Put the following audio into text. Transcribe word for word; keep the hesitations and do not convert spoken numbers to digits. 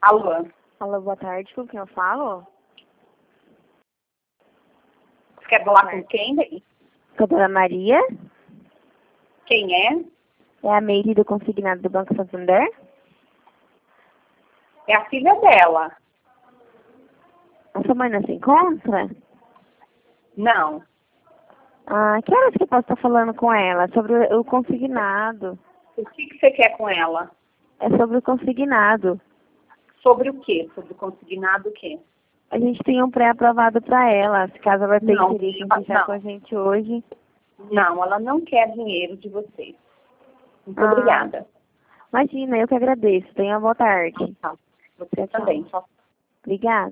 Alô? Alô, boa tarde, com quem eu falo? Você quer falar com quem daí? Com a dona Maria? Quem é? É a Meire do consignado do Banco Santander? É a filha dela. A sua mãe não se encontra? Não. Ah, que horas que eu posso estar falando com ela? Sobre o consignado. O que, que você quer com ela? É sobre o consignado. Sobre o quê? Sobre o consignado o quê? A gente tem um pré-aprovado para ela. Se caso ela tenha Não, interesse em não. fechar com a gente hoje. Não, ela não quer dinheiro de vocês. Muito Ah, obrigada. Imagina, eu que agradeço. Tenha uma boa tarde. Tá. Você Tchau, tchau. também. Tchau. Obrigada.